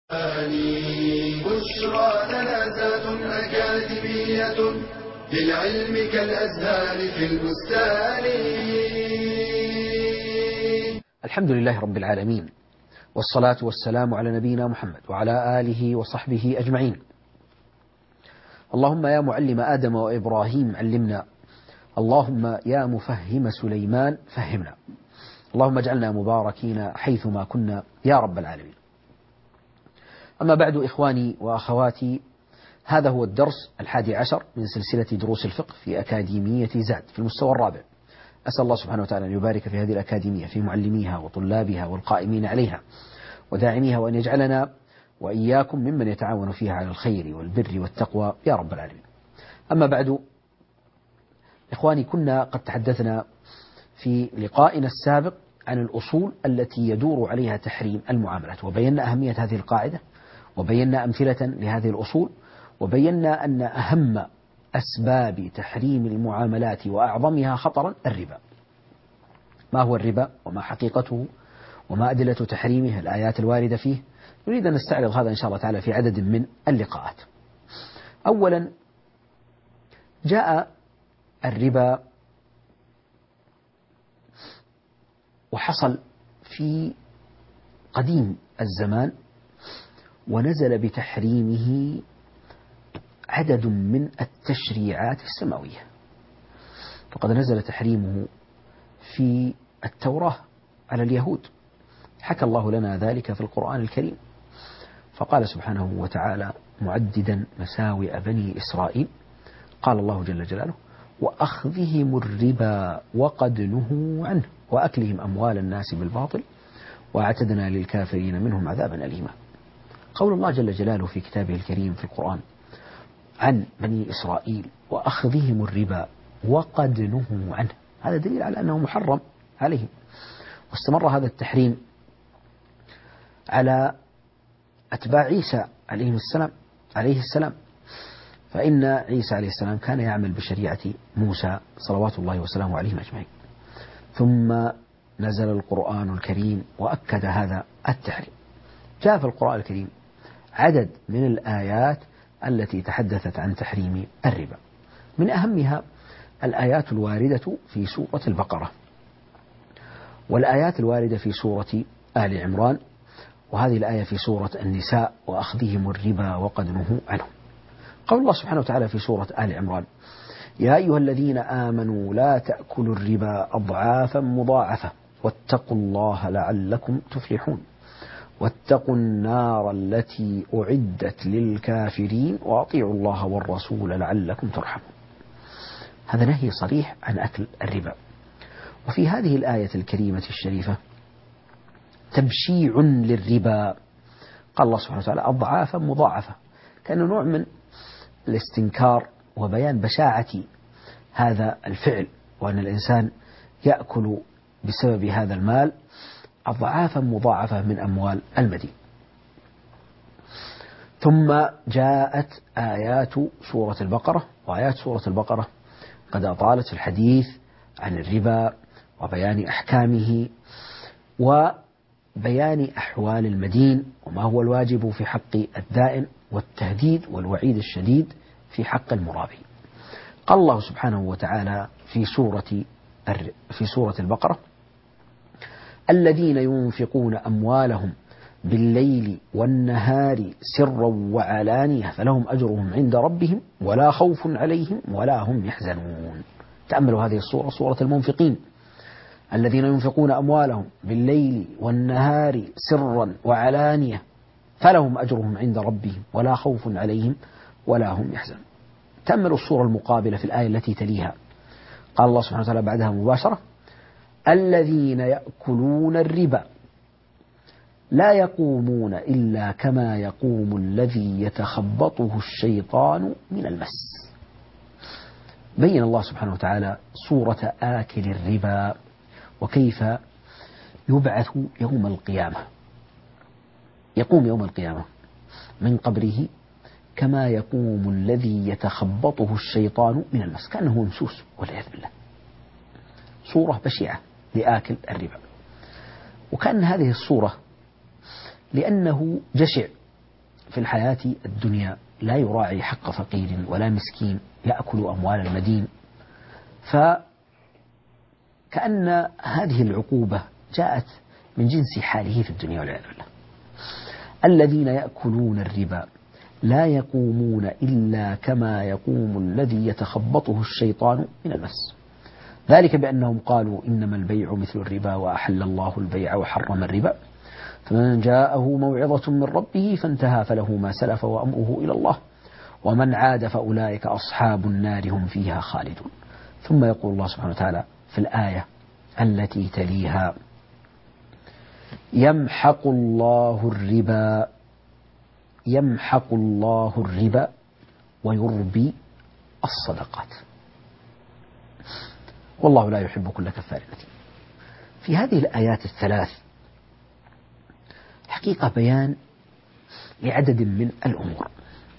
بشرى جنازات أكاديمية للعلم كالأزهار في البستان. الحمد لله رب العالمين، والصلاة والسلام على نبينا محمد وعلى آله وصحبه أجمعين. اللهم يا معلم آدم وإبراهيم علمنا، اللهم يا مفهم سليمان فهمنا، اللهم اجعلنا مباركين حيثما كنا يا رب العالمين. أما بعد، إخواني وأخواتي، هذا هو الدرس 11 من سلسلة دروس الفقه في أكاديمية زاد في المستوى الرابع. أسأل الله سبحانه وتعالى أن يبارك في هذه الأكاديمية، في معلميها وطلابها والقائمين عليها وداعميها، وأن يجعلنا وإياكم ممن يتعاون فيها على الخير والبر والتقوى يا رب العالمين. أما بعد، إخواني، كنا قد تحدثنا في لقائنا السابق عن الأصول التي يدور عليها تحريم المعاملات، وبينا أهمية هذه القاعدة، وبينا أمثلة لهذه الأصول، وبينا أن أهم أسباب تحريم المعاملات وأعظمها خطرا الربا. ما هو الربا وما حقيقته وما أدلة تحريمه، الآيات الواردة فيه؟ نريد أن نستعرض هذا إن شاء الله تعالى في عدد من اللقاءات. أولا، جاء الربا وحصل في قديم الزمان، ونزل بتحريمه عدد من التشريعات السماوية. فقد نزل تحريمه في التوراة على اليهود، حكى الله لنا ذلك في القرآن الكريم، فقال سبحانه وتعالى معددا مساوئ بني إسرائيل، قال الله جل جلاله: وأخذهم الربا وقد نهوا عنه وأكلهم أموال الناس بالباطل وأعتدنا للكافرين منهم عذابا أليما. قول الله جل جلاله في كتابه الكريم في القرآن عن بني إسرائيل وأخذهم الربا وقد نهوا عنه، هذا دليل على أنه محرم عليهم. واستمر هذا التحريم على أتباع عيسى عليه السلام، فإن عيسى عليه السلام كان يعمل بشريعة موسى صلوات الله وسلامه عليهم أجمعين، ثم نزل القرآن الكريم وأكد هذا التحريم. جاء في القرآن الكريم عدد من الآيات التي تحدثت عن تحريم الربا، من أهمها الآيات الواردة في سورة البقرة، والآيات الواردة في سورة آل عمران، وهذه الآية في سورة النساء: وأخذهم الربا وقد نهوا عنه. قول الله سبحانه وتعالى في سورة آل عمران: يا أيها الذين آمنوا لا تأكلوا الربا أضعافا مضاعفة واتقوا الله لعلكم تفلحون واتقوا النار التي أعدت للكافرين وأطيعوا الله والرسول لعلكم ترحمون. هذا نهي صريح عن أكل الربا. وفي هذه الآية الكريمة الشريفة تبشيع للربا، قال الله سبحانه وتعالى أضعافا مضاعفة، كأنه نوع من الاستنكار وبيان بشاعة هذا الفعل، وأن الإنسان يأكل بسبب هذا المال أضعافا مضاعفة من أموال المدين. ثم جاءت آيات سورة البقرة، وآيات سورة البقرة قد أطالت في الحديث عن الربا وبيان أحكامه وبيان أحوال المدين وما هو الواجب في حق الدائن، والتهديد والوعيد الشديد في حق المرابي. قال الله سبحانه وتعالى في سورة البقرة: الذين ينفقون أموالهم بالليل والنهار سرا وعلانية فلهم أجرهم عند ربهم ولا خوف عليهم ولا هم يحزنون. تأملوا هذه السورة، سورة المنفقين: الذين ينفقون أموالهم بالليل والنهار سرا وعلانية فلهم أجرهم عند ربهم ولا خوف عليهم ولا هم يحزنون. تأملوا السورة المقابلة في الآية التي تليها، قال الله سبحانه وتعالى بعدها مباشرة: الذين يأكلون الربا لا يقومون إلا كما يقوم الذي يتخبطه الشيطان من المس. بين الله سبحانه وتعالى صورة آكل الربا وكيف يبعث يوم القيامة، يقوم يوم القيامة من قبره كما يقوم الذي يتخبطه الشيطان من المس، كأنه ممسوس والعياذ بالله. صورة بشعة لآكل الربا. وكأن هذه الصورة لأنه جشع في الحياة الدنيا لا يراعي حق فقير ولا مسكين يأكل أموال المدين، فكأن هذه العقوبة جاءت من جنس حاله في الدنيا والعياذ بالله. الذين يأكلون الربا لا يقومون إلا كما يقوم الذي يتخبطه الشيطان من المس، ذلك بأنهم قالوا إنما البيع مثل الربا وأحل الله البيع وحرم الربا، فمن جاءه موعظة من ربه فانتهى فله ما سلف وأمره إلى الله ومن عاد فأولئك أصحاب النار هم فيها خالدون. ثم يقول الله سبحانه وتعالى في الآية التي تليها: يمحق الله الربا ويربي الصدقات والله لا يحب كل كفار أثيم. في هذه الآيات الثلاث حقيقة بيان لعدد من الأمور.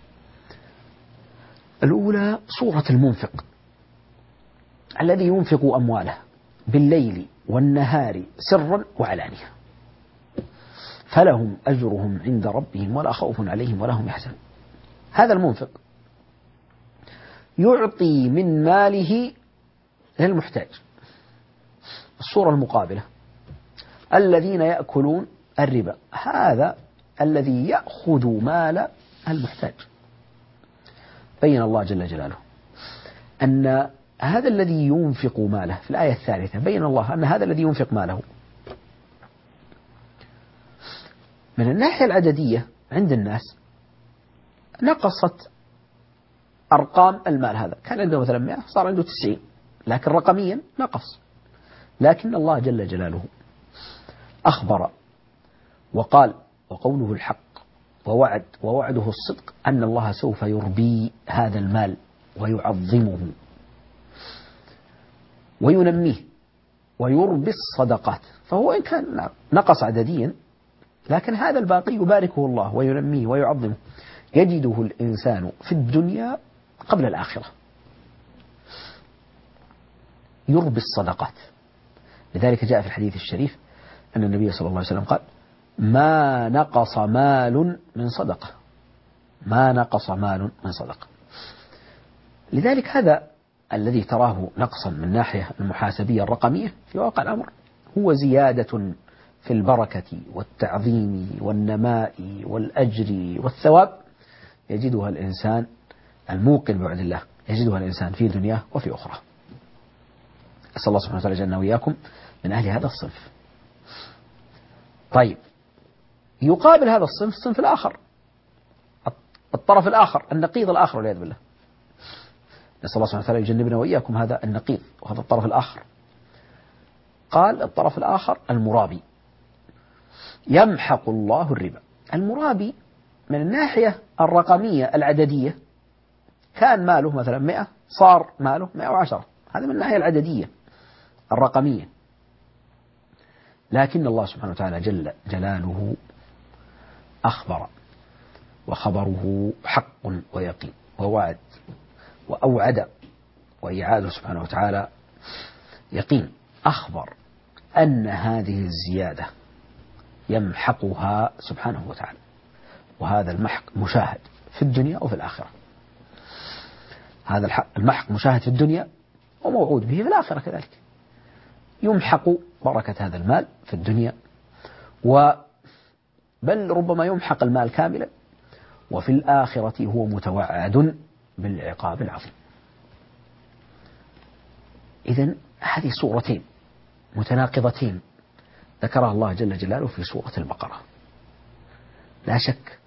الأولى صورة المنفق الذي ينفق أمواله بالليل والنهار سرا وعلانية، فلهم أجرهم عند ربهم ولا خوف عليهم ولا هم يحزنون. هذا المنفق يعطي من ماله للمحتاج. الصورة المقابلة الذين يأكلون الربا، هذا الذي يأخذ مال المحتاج. بين الله جل جلاله أن هذا الذي ينفق ماله في الآية الثالثة، بين الله أن هذا الذي ينفق ماله من الناحية العددية عند الناس نقصت أرقام المال. هذا كان عنده مثلا 100 صار عنده 90، لكن رقميا نقص. لكن الله جل جلاله أخبر وقال وقوله الحق ووعده الصدق أن الله سوف يربي هذا المال ويعظمه وينميه ويربي الصدقات. فهو إن كان نقص عدديا لكن هذا الباقي يباركه الله وينميه ويعظمه، يجده الإنسان في الدنيا قبل الآخرة. يربي الصدقات. لذلك جاء في الحديث الشريف أن النبي صلى الله عليه وسلم قال: ما نقص مال من صدقة، ما نقص مال من صدقة. لذلك هذا الذي تراه نقصا من ناحية المحاسبية الرقمية في واقع الأمر هو زيادة في البركة والتعظيم والنماء والأجر والثواب يجدها الإنسان الموقن بوعد الله، يجدها الإنسان في دنياه وفي أخرى. أسأل الله سبحانه وتعالى جعلنا وإياكم من أهل هذا الصنف. طيب، يقابل هذا الصنف الصنف الآخر، الطرف الآخر، النقيض الآخر والعياذ بالله. نسأل الله سبحانه وتعالى يجنبنا وإياكم هذا النقيض وهذا الطرف الآخر. قال الطرف الآخر المرابي. يمحق الله الربا. المرابي من الناحية الرقمية العددية كان ماله مثلا 100 صار ماله 110، هذا من الناحية العددية الرقمية. لكن الله سبحانه وتعالى جل جلاله أخبر، وخبره حق ويقين ووعد وأوعد، وإعادة سبحانه وتعالى يقين. أخبر أن هذه الزيادة يمحقها سبحانه وتعالى، وهذا المحق مشاهد في الدنيا وفي الآخرة. هذا المحق مشاهد في الدنيا وموعود به في الآخرة كذلك. يمحق بركة هذا المال في الدنيا، بل ربما يمحق المال كاملا، وفي الآخرة هو متوعد بالعقاب العظيم. إذن هذه صورتين متناقضتين ذكرها الله جل جلاله في سورة البقرة. لا شك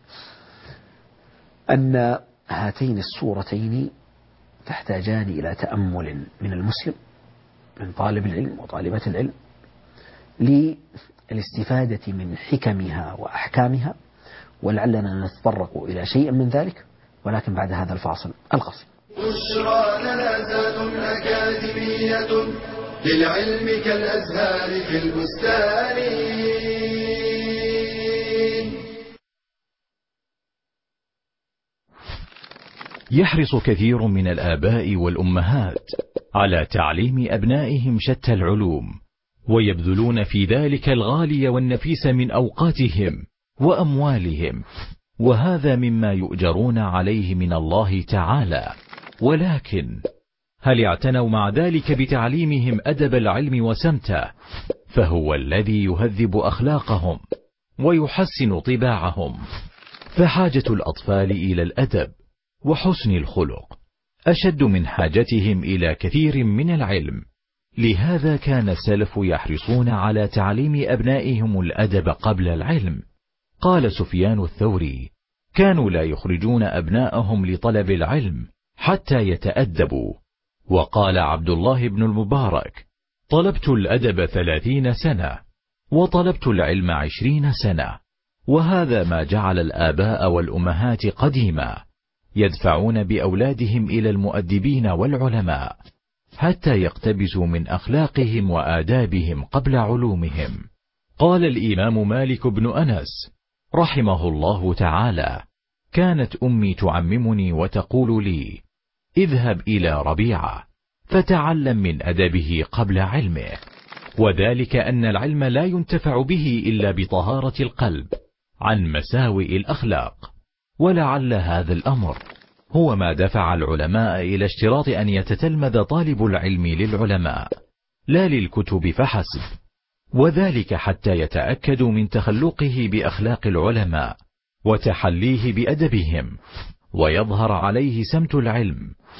أن هاتين السورتين تحتاجان إلى تأمل من المسلم، من طالب العلم وطالبة العلم، للاستفادة من حكمها وأحكامها، ولعلنا نتطرق إلى شيء من ذلك، ولكن بعد هذا الفاصل القصير. بشرى لنا زاد أكاديمية للعلم كالأزهار في البستان. يحرص كثير من الآباء والأمهات على تعليم أبنائهم شتى العلوم، ويبذلون في ذلك الغالي والنفيس من أوقاتهم وأموالهم، وهذا مما يؤجرون عليه من الله تعالى. ولكن هل اعتنوا مع ذلك بتعليمهم أدب العلم وسمته؟ فهو الذي يهذب أخلاقهم ويحسن طباعهم. فحاجة الأطفال إلى الأدب وحسن الخلق أشد من حاجتهم إلى كثير من العلم. لهذا كان السلف يحرصون على تعليم أبنائهم الأدب قبل العلم. قال سفيان الثوري: كانوا لا يخرجون أبناءهم لطلب العلم حتى يتأدبوا. وقال عبد الله بن المبارك: طلبت الأدب 30 سنة وطلبت العلم 20 سنة. وهذا ما جعل الآباء والأمهات قديما يدفعون بأولادهم إلى المؤدبين والعلماء حتى يقتبسوا من أخلاقهم وآدابهم قبل علومهم. قال الإمام مالك بن أنس رحمه الله تعالى: كانت أمي تعممني وتقول لي: اذهب إلى ربيعة فتعلم من أدبه قبل علمه. وذلك أن العلم لا ينتفع به إلا بطهارة القلب عن مساوئ الأخلاق. ولعل هذا الأمر هو ما دفع العلماء إلى اشتراط أن يتتلمذ طالب العلم للعلماء لا للكتب فحسب، وذلك حتى يتأكدوا من تخلقه بأخلاق العلماء وتحليه بأدبهم، ويظهر عليه سمت العلم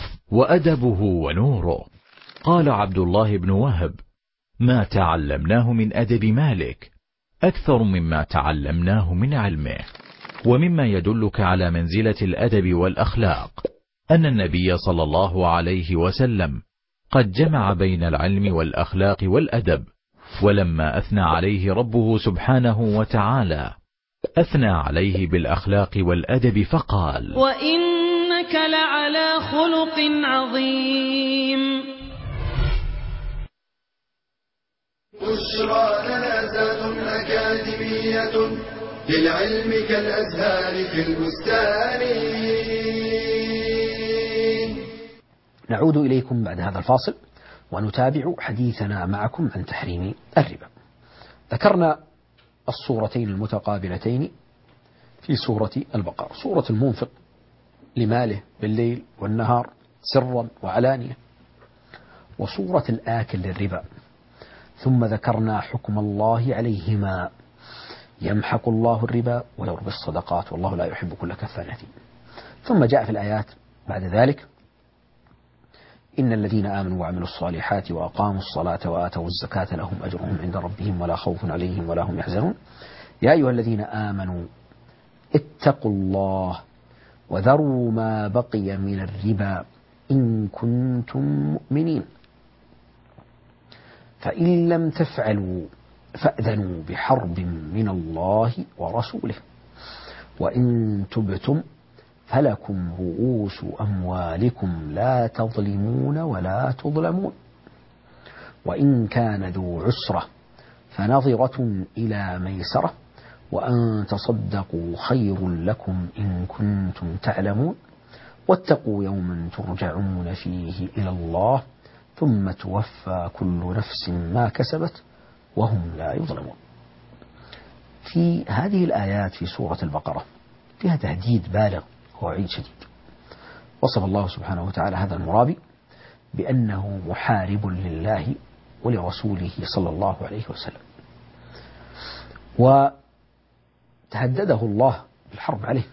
وأدبه ونوره. قال عبد الله بن وهب: ما تعلمناه من أدب مالك أكثر مما تعلمناه من علمه. ومما يدلك على منزلة الأدب والأخلاق أن النبي صلى الله عليه وسلم قد جمع بين العلم والأخلاق والأدب. ولما أثنى عليه ربه سبحانه وتعالى أثنى عليه بالأخلاق والأدب فقال: وإنك لعلى خلق عظيم. بشرى لنا زاد أكاديمية للعلم كالأزهار في البستان. نعود إليكم بعد هذا الفاصل ونتابع حديثنا معكم عن تحريم الربا. ذكرنا الصورتين المتقابلتين في سورة البقرة: سورة المنفق لماله بالليل والنهار سرا وعلانية، وسورة الآكل للربا. ثم ذكرنا حكم الله عليهما: يمحق الله الربا ويربي الصدقات والله لا يحب كل كفار أثيم. ثم جاء في الآيات بعد ذلك: إن الذين آمنوا وعملوا الصالحات وأقاموا الصلاة وآتوا الزكاة لهم أجرهم عند ربهم ولا خوف عليهم ولا هم يحزنون. يا أيها الذين آمنوا اتقوا الله وذروا ما بقي من الربا إن كنتم مؤمنين، فإن لم تفعلوا فأذنوا بحرب من الله ورسوله، وإن تبتم فلكم رؤوس أموالكم لا تظلمون ولا تظلمون، وإن كان ذو عسرة فنظرة إلى ميسرة، وأن تصدقوا خير لكم إن كنتم تعلمون، واتقوا يوما ترجعون فيه إلى الله ثم توفى كل نفس ما كسبت وهم لا يظلمون. في هذه الآيات في سورة البقرة فيها تهديد بالغ ووعيد شديد. وصف الله سبحانه وتعالى هذا المرابي بأنه محارب لله ولرسوله صلى الله عليه وسلم، وتهدده الله بالحرب عليه.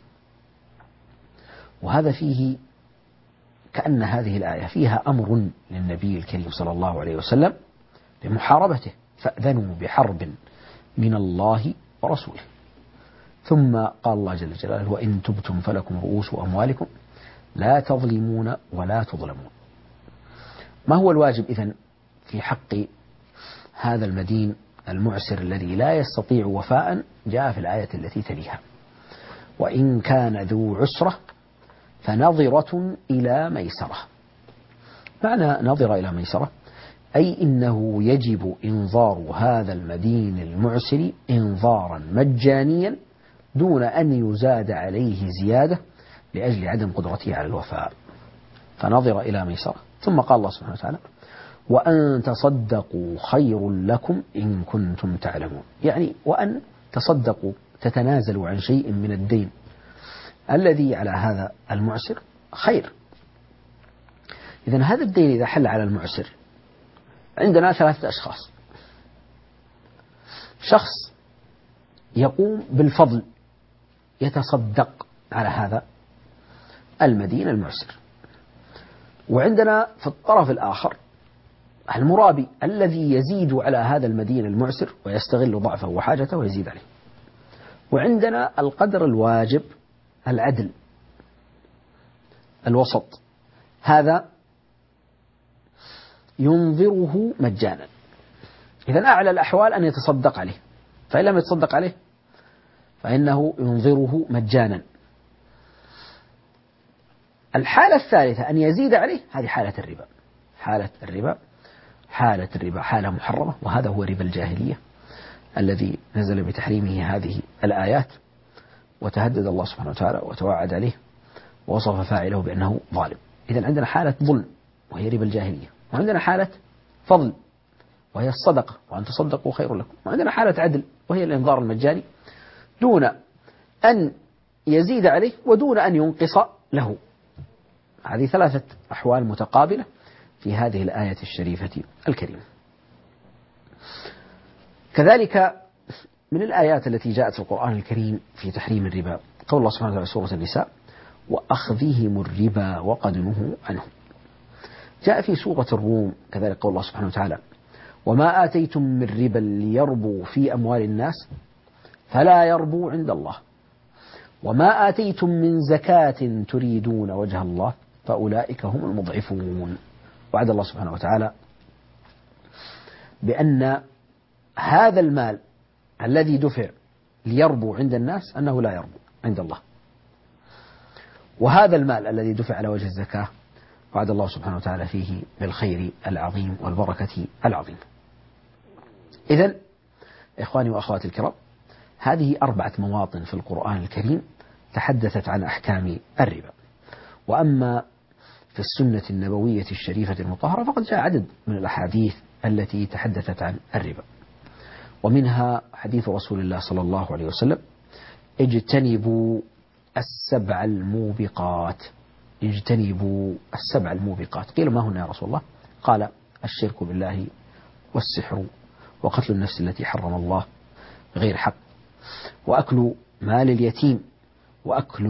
وهذا فيه كأن هذه الآية فيها أمر للنبي الكريم صلى الله عليه وسلم بمحاربته، فأذنوا بحرب من الله ورسوله. ثم قال الله جل جلاله: وإن تبتم فلكم رؤوس أموالكم لا تظلمون ولا تظلمون. ما هو الواجب إذن في حق هذا المدين المعسر الذي لا يستطيع وفاء؟ جاء في الآية التي تليها: وإن كان ذو عسرة فنظرة إلى ميسرة. معنى نظرة إلى ميسرة أي إنه يجب إنظار هذا المدين المعسر إنظارا مجانيا دون أن يزاد عليه زيادة لأجل عدم قدرته على الوفاء. فنظر إلى ميسرة. ثم قال الله سبحانه وتعالى: وأن تصدقوا خير لكم إن كنتم تعلمون، يعني وأن تصدقوا تتنازلوا عن شيء من الدين الذي على هذا المعسر خير. إذن هذا الدين إذا حل على المعسر عندنا 3 أشخاص. شخص يقوم بالفضل يتصدق على هذا المدين المعسر، وعندنا في الطرف الآخر المرابي الذي يزيد على هذا المدين المعسر ويستغل ضعفه وحاجته ويزيد عليه، وعندنا القدر الواجب العدل الوسط، هذا ينظره مجانا. إذن أعلى الأحوال أن يتصدق عليه، فإن لم يتصدق عليه فإنه ينظره مجانا. الحالة الثالثة أن يزيد عليه، هذه حالة الربا. حالة الربا حالة محرمة، وهذا هو ربا الجاهلية الذي نزل بتحريمه هذه الآيات، وتهدد الله سبحانه وتعالى وتوعد عليه ووصف فاعله بأنه ظالم. إذن عندنا حالة ظلم وهي ربا الجاهلية، وعندنا حالة فضل وهي الصدقة وأن تصدقوا خير لكم، وعندنا حالة عدل وهي الإنظار المجاني دون أن يزيد عليه ودون أن ينقص له. هذه 3 أحوال متقابلة في هذه الآية الشريفة الكريمة. كذلك من الآيات التي جاءت في القرآن الكريم في تحريم الربا قول الله سبحانه وتعالى في سورة النساء: وأخذهم الربا وقد نهوا عنه. جاء في سورة الروم كذلك قول الله سبحانه وتعالى: وما آتيتم من ربا ليربو في أموال الناس فلا يربو عند الله، وما آتيتم من زكاة تريدون وجه الله فأولئك هم المضعفون. وعد الله سبحانه وتعالى بأن هذا المال الذي دفع ليربو عند الناس أنه لا يربو عند الله، وهذا المال الذي دفع على وجه الزكاة وعد الله سبحانه وتعالى فيه بالخير العظيم والبركة العظيمة. إذن إخواني وأخواتي الكرام، هذه 4 مواطن في القرآن الكريم تحدثت عن أحكام الربا. وأما في السنة النبوية الشريفة المطهرة فقد جاء عدد من الأحاديث التي تحدثت عن الربا، ومنها حديث رسول الله صلى الله عليه وسلم: اجتنبوا السبع الموبقات. اجتنبوا السبع الموبقات. قيل: ما هن يا رسول الله؟ قال: الشرك بالله، والسحر، وقتل النفس التي حرم الله بغير حق، وأكل مال اليتيم، وأكل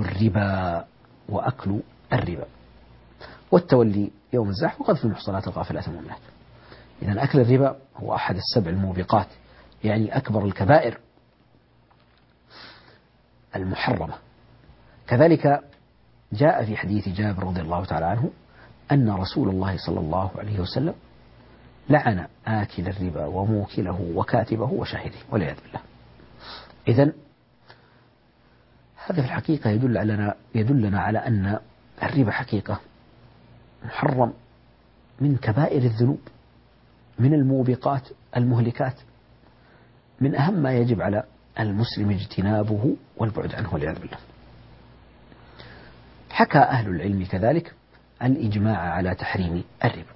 الربا، والتولي يوم الزحف، وقذف المحصنات الغافلات المؤمنات. إذن أكل الربا هو أحد السبع الموبقات، يعني أكبر الكبائر المحرمة. كذلك جاء في حديث جابر رضي الله تعالى عنه أن رسول الله صلى الله عليه وسلم لعن آكل الربا وموكله وكاتبه وشاهده والعياذ بالله. إذن هذا في الحقيقة يدلنا على أن الربا حقيقة محرم من كبائر الذنوب، من الموبقات المهلكات، من أهم ما يجب على المسلم اجتنابه والبعد عنه والعياذ بالله. حكى أهل العلم كذلك الإجماع على تحريم الربا.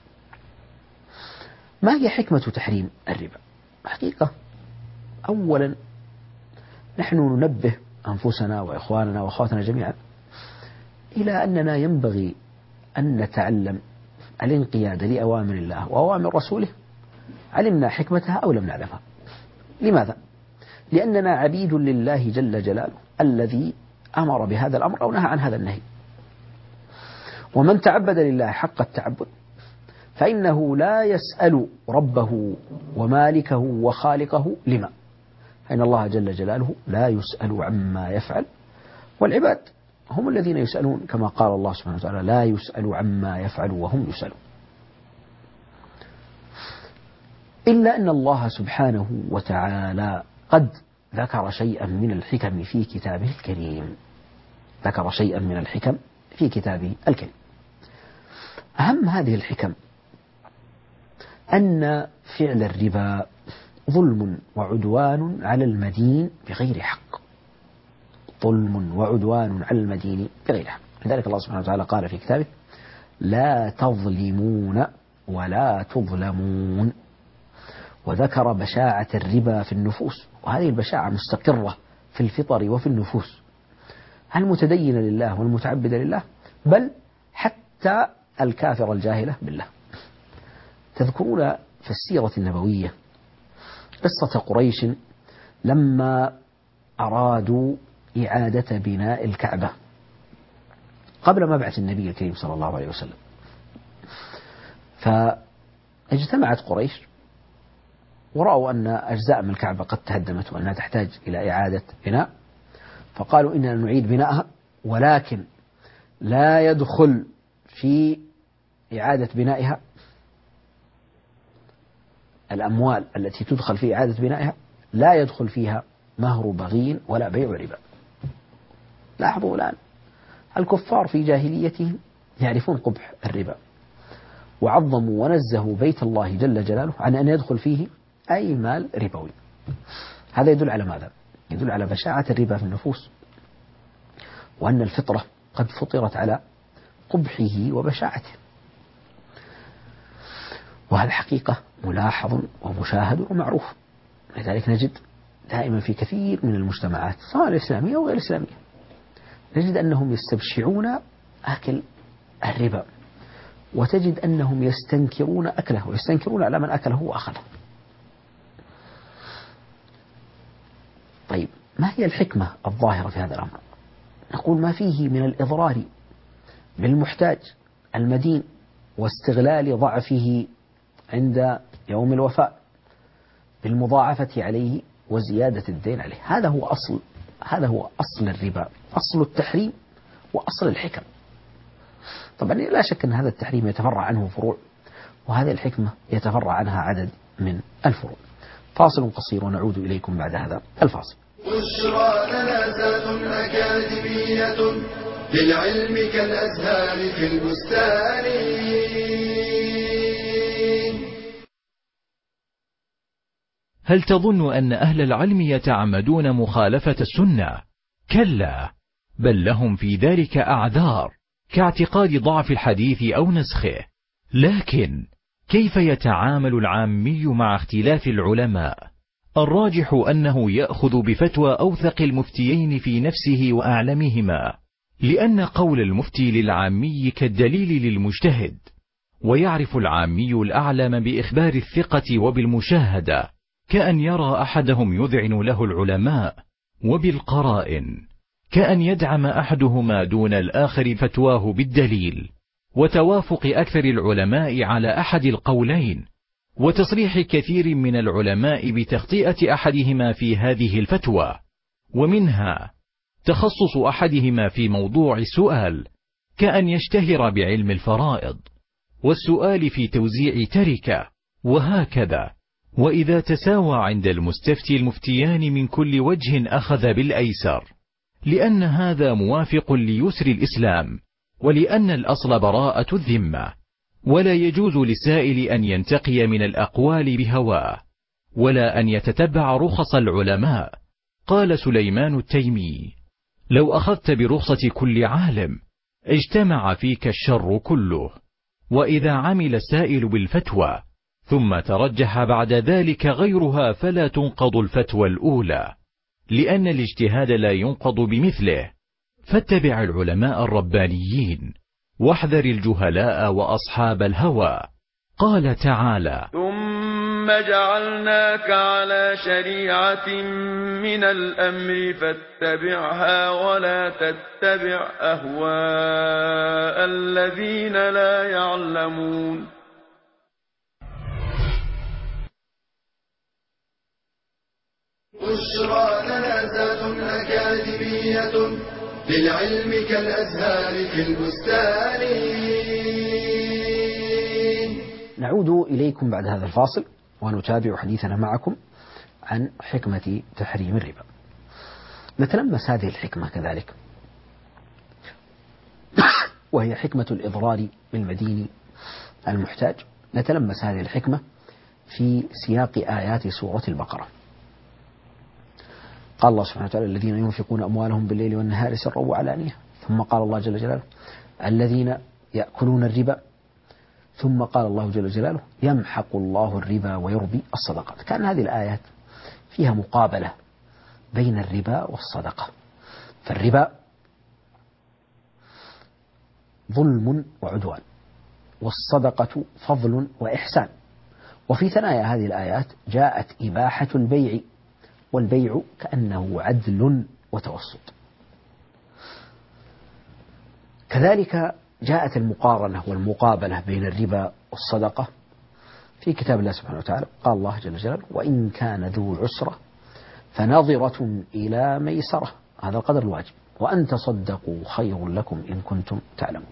ما هي حكمة تحريم الربا؟ حقيقة أولا نحن ننبه أنفسنا وإخواننا وأخواتنا جميعا إلى أننا ينبغي أن نتعلم الانقياد لأوامر الله وأوامر رسوله، علمنا حكمتها أو لم نعلمها. لماذا؟ لأننا عبيد لله جل جلاله الذي أمر بهذا الأمر أو نهى عن هذا النهي. ومن تعبد لله حق التعبد فإنه لا يسأل ربه ومالكه وخالقه لما، فإن الله جل جلاله لا يسأل عما يفعل، والعباد هم الذين يسألون، كما قال الله سبحانه وتعالى: لا يسأل عما يفعل وهم يسألون. إلا أن الله سبحانه وتعالى قد ذكر شيئا من الحكم في كتابه الكريم، ذكر شيئا من الحكم في كتابه الكريم. أهم هذه الحكم أن فعل الربا ظلم وعدوان على المدين بغير حق، ظلم وعدوان على المدين بغير حق. لذلك الله سبحانه وتعالى قال في كتابه: لا تظلمون ولا تظلمون، وذكر بشاعة الربا في النفوس، وهذه البشاعة مستقرة في الفطر وفي النفوس. المتدين لله والمتعبد لله، بل حتى الكافر الجاهلة بالله. تذكرون في السيرة النبوية قصة قريش لما أرادوا إعادة بناء الكعبة قبل مبعث النبي الكريم صلى الله عليه وسلم، فاجتمعت قريش ورأوا أن أجزاء من الكعبة قد تهدمت وأنها تحتاج إلى إعادة بناء، فقالوا إننا نعيد بناءها، ولكن لا يدخل في إعادة بنائها الأموال التي تدخل في إعادة بنائها لا يدخل فيها مهر بغي ولا بيع ربا. لاحظوا الآن الكفار في جاهليتهم يعرفون قبح الربا، وعظموا ونزهوا بيت الله جل جلاله عن أن يدخل فيه أي مال ربوي. هذا يدل على ماذا؟ يدل على بشاعة الربا في النفوس، وأن الفطرة قد فطرت على قبحه وبشاعته. وهذا حقيقة ملاحظ ومشاهد ومعروف. لذلك نجد دائما في كثير من المجتمعات سواء الإسلامية أو غير الإسلامية نجد أنهم يستبشعون أكل الربا، وتجد أنهم يستنكرون أكله ويستنكرون على من أكله وأخذه. طيب ما هي الحكمة الظاهرة في هذا الأمر؟ نقول ما فيه من الإضرار بالمحتاج المدين واستغلال ضعفه عند يوم الوفاء بالمضاعفة عليه وزيادة الدين عليه. هذا هو أصل الربا، أصل التحريم وأصل الحكم. طبعا لا شك أن هذا التحريم يتفرع عنه فروع، وهذه الحكمة يتفرع عنها عدد من الفروع. فاصل قصير ونعود إليكم بعد هذا الفاصل. بشرى جنازات أكاديمية للعلم كالأزهار في البستان. هل تظن أن أهل العلم يتعمدون مخالفة السنة؟ كلا، بل لهم في ذلك أعذار كاعتقاد ضعف الحديث أو نسخه. لكن كيف يتعامل العامي مع اختلاف العلماء؟ الراجح أنه يأخذ بفتوى أوثق المفتيين في نفسه وأعلمهما، لأن قول المفتي للعامي كالدليل للمجتهد، ويعرف العامي الأعلم بإخبار الثقة وبالمشاهدة، كأن يرى أحدهم يذعن له العلماء، وبالقرائن كأن يدعم أحدهما دون الآخر فتواه بالدليل، وتوافق أكثر العلماء على أحد القولين، وتصريح كثير من العلماء بتخطئة أحدهما في هذه الفتوى، ومنها تخصص أحدهما في موضوع السؤال كأن يشتهر بعلم الفرائض والسؤال في توزيع تركة، وهكذا. وإذا تساوى عند المستفتي المفتيان من كل وجه أخذ بالأيسر، لأن هذا موافق ليسر الإسلام، ولأن الأصل براءة الذمة، ولا يجوز للسائل أن ينتقي من الأقوال بهواه، ولا أن يتتبع رخص العلماء. قال سليمان التيمي: لو أخذت برخصة كل عالم اجتمع فيك الشر كله. وإذا عمل السائل بالفتوى ثم ترجح بعد ذلك غيرها فلا تنقض الفتوى الأولى، لأن الاجتهاد لا ينقض بمثله. فاتبع العلماء الربانيين، واحذر الجهلاء وأصحاب الهوى. قال تعالى: ثم جعلناك على شريعة من الأمر فاتبعها ولا تتبع أهواء الذين لا يعلمون. بشرى جنازات أكاديمية للعلم كالأزهار في البستان. نعود إليكم بعد هذا الفاصل ونتابع حديثنا معكم عن حكمة تحريم الربا. نتلمس هذه الحكمة كذلك، وهي حكمة الإضرار بالمدين المحتاج. نتلمس هذه الحكمة في سياق آيات سورة البقرة. قال الله سبحانه وتعالى: الذين ينفقون أموالهم بالليل والنهار سرا وعلانية. ثم قال الله جل جلاله: الذين يأكلون الربا. ثم قال الله جل جلاله: يمحق الله الربا ويربي الصدقات. كان هذه الآيات فيها مقابلة بين الربا والصدقة. فالربا ظلم وعدوان، والصدقة فضل وإحسان. وفي ثنايا هذه الآيات جاءت إباحة البيع، والبيع كأنه عدل وتوسط. كذلك جاءت المقارنة والمقابلة بين الربا والصدقة في كتاب الله سبحانه وتعالى. قال الله جل جلاله: وإن كان ذو عسرة فنظرة إلى ميسرة، هذا القدر الواجب، وأن تصدقوا خير لكم إن كنتم تعلمون.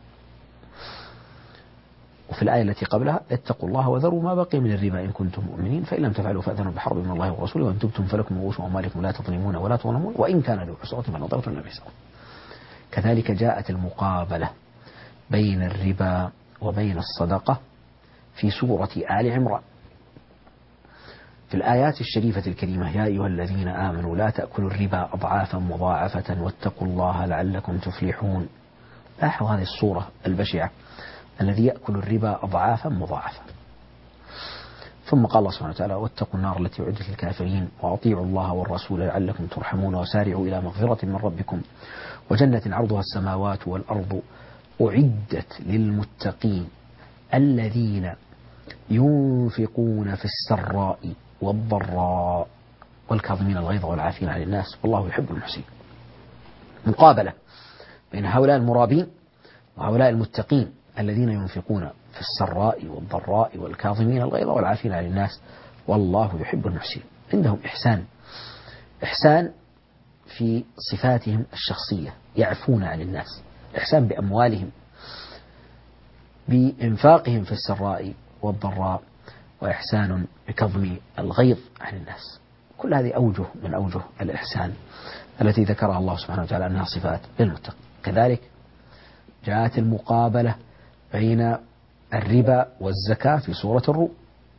وفي الآية التي قبلها: اتقوا الله وذروا ما بقي من الربا إن كنتم مؤمنين فإن لم تفعلوا فأذنوا بحرب من الله ورسوله وإن تبتم فلكم رؤوس أموالكم لا تظلمون ولا تظلمون وإن كان ذو عسرة فنظرة إلى ميسرة. كذلك جاءت المقابلة بين الربا وبين الصدقة في سورة آل عمران في الآيات الشريفة الكريمة: يا أيها الذين آمنوا لا تأكلوا الربا أضعافا مضاعفة واتقوا الله لعلكم تفلحون. لاحظوا هذه الصورة البشعة، الذي يأكل الربا أضعافا مضاعفة. ثم قال الله سبحانه وتعالى: واتقوا النار التي أعدت للكافرين وأطيعوا الله والرسول لعلكم ترحمون وسارعوا إلى مغفرة من ربكم وجنة عرضها السماوات والأرض أعدت للمتقين الذين ينفقون في السراء والضراء والكاظمين الغيظ والعافين عن الناس والله يحب المحسنين. مقابلة بين هؤلاء المرابين وهؤلاء المتقين الذين ينفقون في السراء والضراء والكاظمين الغيظ والعافين عن الناس والله يحب المحسنين. عندهم إحسان في صفاتهم الشخصية، يعفون عن الناس، إحسان بأموالهم، بإنفاقهم في السراء والضراء، وإحسان بكظم الغيظ عن الناس. كل هذه أوجه من أوجه الإحسان التي ذكرها الله سبحانه وتعالى أنها صفات للمتقين. كذلك جاءت المقابلة بين الربا والزكاة في سورة الروم.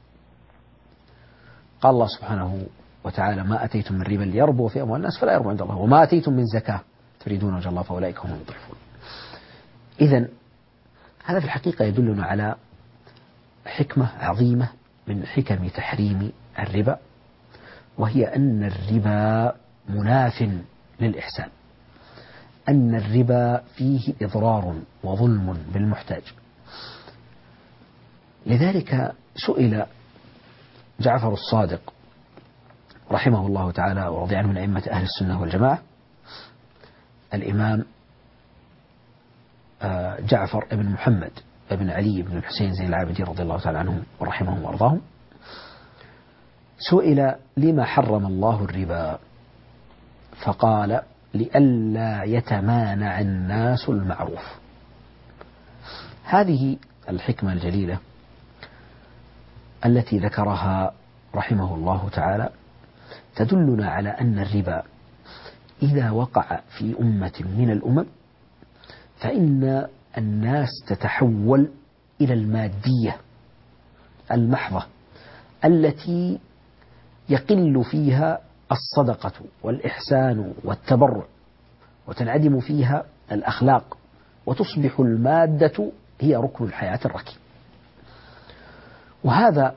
قال الله سبحانه وتعالى: ما أتيتم من ربا ليربو في أموال الناس فلا يربو عند الله وما أتيتم من زكاة تريدون وجه الله فأولئك هم المضعفون. إذن هذا في الحقيقة يدلنا على حكمة عظيمة من حكم تحريم الربا، وهي أن الربا مناف للإحسان، أن الربا فيه إضرار وظلم بالمحتاج. لذلك سئل جعفر الصادق رحمه الله تعالى ورضي عنه من أئمة أهل السنة والجماعة، الإمام جعفر بن محمد بن علي بن الحسين زين العابدين رضي الله تعالى عنهم ورحمهم وأرضاهم، سئل: لما حرم الله الربا؟ فقال: لئلا يتمانع الناس المعروف. هذه الحكمة الجليلة التي ذكرها رحمه الله تعالى تدلنا على أن الربا إذا وقع في أمة من الأمم فإن الناس تتحول إلى المادية المحضة التي يقل فيها الصدقة والإحسان والتبرع، وتنعدم فيها الأخلاق، وتصبح المادة هي ركن الحياة الركيب. وهذا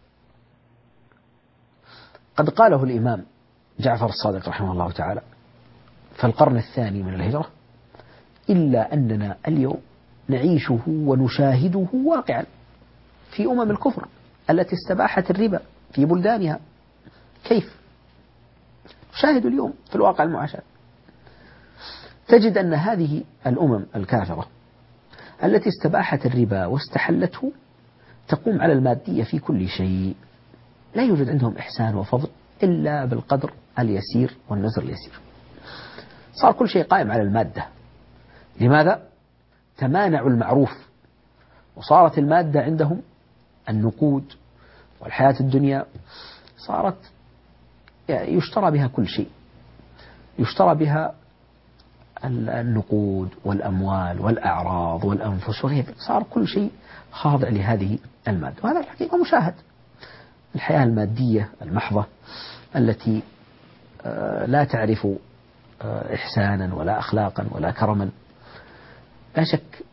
قد قاله الإمام جعفر الصادق رحمه الله تعالى في القرن الثاني من الهجرة: إلا أننا اليوم نعيشه ونشاهده واقعا في أمم الكفر التي استباحت الربا في بلدانها. كيف؟ نشاهد اليوم في الواقع المعاش، تجد أن هذه الأمم الكافرة التي استباحت الربا واستحلته تقوم على المادية في كل شيء، لا يوجد عندهم إحسان وفضل إلا بالقدر اليسير والنزر اليسير. صار كل شيء قائم على المادة. لماذا؟ تمانعوا المعروف، وصارت المادة عندهم النقود والحياة الدنيا صارت يشترى بها كل شيء، يشترى بها النقود والأموال والأعراض والأنفس وغيرها، صار كل شيء خاضع لهذه المادة. وهذا الحقيقة مشاهد. الحياة المادية المحضة التي لا تعرف إحسانا ولا أخلاقا ولا كرما، لا شك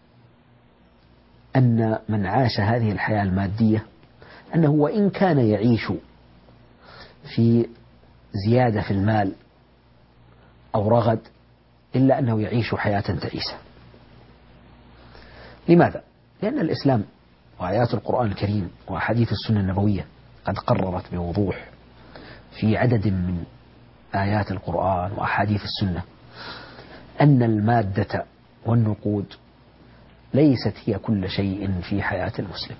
أن من عاش هذه الحياة المادية أنه وإن كان يعيش في زيادة في المال أو رغد إلا أنه يعيش حياة تعيسة. لماذا؟ لأن الإسلام وآيات القرآن الكريم وأحاديث السنة النبوية قد قررت بوضوح في عدد من آيات القرآن وأحاديث السنة أن المادة والنقود ليست هي كل شيء في حياة المسلم،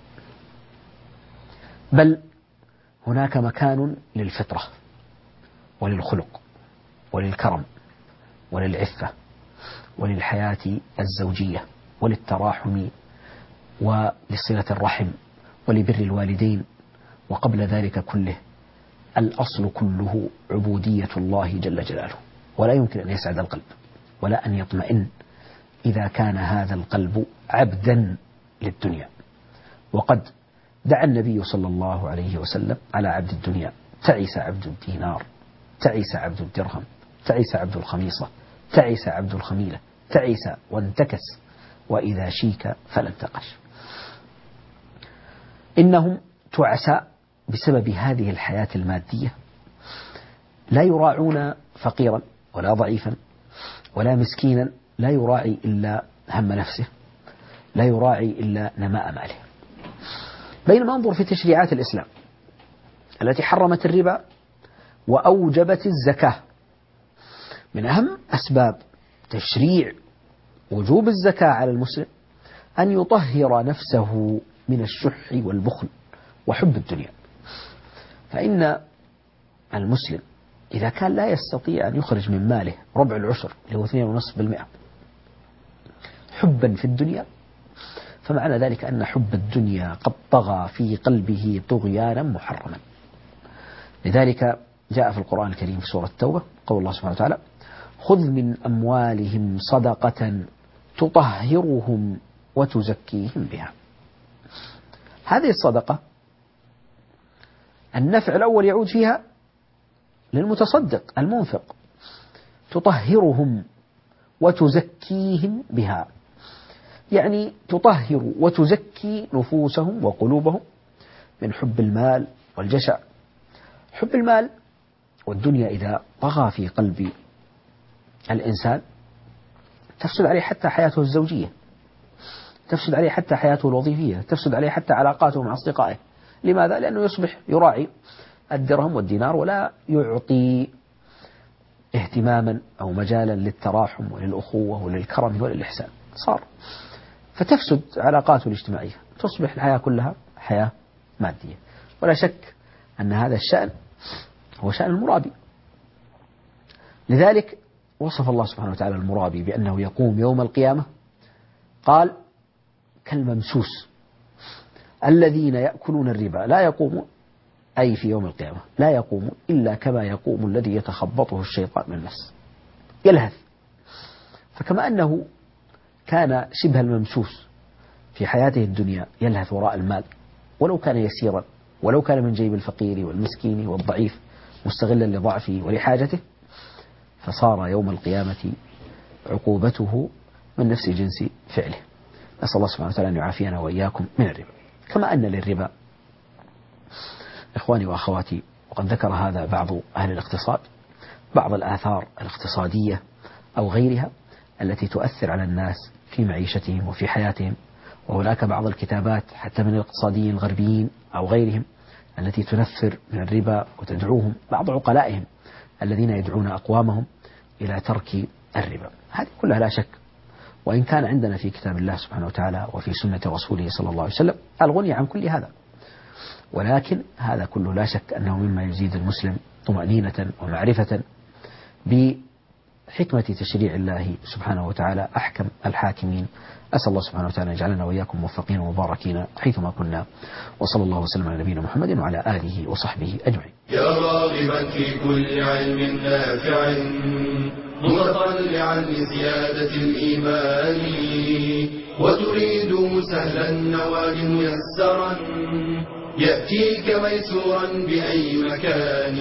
بل هناك مكان للفطرة وللخلق وللكرم وللعفة وللحياة الزوجية وللتراحم ولصلة الرحم ولبر الوالدين. وقبل ذلك كله الأصل كله عبودية الله جل جلاله، ولا يمكن أن يسعد القلب ولا أن يطمئن إذا كان هذا القلب عبدا للدنيا. وقد دعا النبي صلى الله عليه وسلم على عبد الدنيا: تعس عبد الدينار، تعس عبد الدرهم، تعس عبد الخميصة، تعس عبد الخميلة، تعس وانتكس، وإذا شيك فلا انتقش. إنهم تعساء بسبب هذه الحياة المادية، لا يراعون فقيرا ولا ضعيفا ولا مسكينا، لا يراعي إلا هم نفسه، لا يراعي إلا نماء ماله. بينما انظر في تشريعات الإسلام التي حرمت الربا وأوجبت الزكاة. من أهم أسباب تشريع وجوب الزكاة على المسلم أن يطهر نفسه من الشح والبخل وحب الدنيا. فإن المسلم إذا كان لا يستطيع أن يخرج من ماله ربع العشر اللي هو 2.5% حبا في الدنيا، فمعنى ذلك أن حب الدنيا قد طغى في قلبه طغيانا محرما. لذلك جاء في القرآن الكريم في سورة التوبة قول الله سبحانه وتعالى: خذ من أموالهم صدقة تطهرهم وتزكيهم بها. هذه الصدقة النفع الأول يعود فيها للمتصدق المنفق، تطهرهم وتزكيهم بها، يعني تطهر وتزكي نفوسهم وقلوبهم من حب المال والجشع. حب المال والدنيا إذا طغى في قلب الإنسان تفسد عليه حتى حياته الزوجية، تفسد عليه حتى حياته الوظيفية، تفسد عليه حتى علاقاته مع أصدقائه. لماذا؟ لأنه يصبح يراعي الدرهم والدينار ولا يعطي اهتماما أو مجالا للتراحم وللأخوة وللكرم وللإحسان، صار فتفسد علاقاته الاجتماعية، تصبح الحياة كلها حياة مادية. ولا شك أن هذا الشأن هو شأن المرابي. لذلك وصف الله سبحانه وتعالى المرابي بأنه يقوم يوم القيامة، قال: كالممسوس. الذين يأكلون الربا لا يقومون، أي في يوم القيامة لا يقومون إلا كما يقوم الذي يتخبطه الشيطان من المس، يلهث. فكما أنه كان شبه الممسوس في حياته الدنيا يلهث وراء المال ولو كان يسيرا، ولو كان من جيب الفقير والمسكين والضعيف مستغلا لضعفه ولحاجته، فصار يوم القيامة عقوبته من نفس جنس فعله. نسأل الله سبحانه وتعالى أن يعافينا وإياكم من الربا. كما أن للربا إخواني وأخواتي، وقد ذكر هذا بعض أهل الاقتصاد، بعض الآثار الاقتصادية أو غيرها التي تؤثر على الناس في معيشتهم وفي حياتهم. وهناك بعض الكتابات حتى من الاقتصاديين الغربيين أو غيرهم التي تنفر من الربا وتدعوهم، بعض عقلائهم الذين يدعون أقوامهم إلى ترك الربا. هذه كلها لا شك، وإن كان عندنا في كتاب الله سبحانه وتعالى وفي سنة رسوله صلى الله عليه وسلم الغني عن كل هذا، ولكن هذا كله لا شك أنه مما يزيد المسلم طمأنينة ومعرفة بحكمة تشريع الله سبحانه وتعالى أحكم الحاكمين. أسأل الله سبحانه وتعالى أن يجعلنا وإياكم موفقين ومباركين حيثما كنا، وصلى الله وسلم على نبينا محمد وعلى آله وصحبه أجمعين. يا راغبا في كل علم نافع متطلعا لزيادة الإيمان، وتريد سهلا النوال ميسرا يأتيك ميسورا بأي مكان.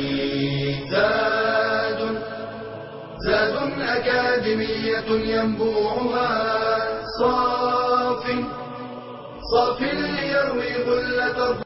زاد أكاديمية ينبوعها صاف ليروي غلة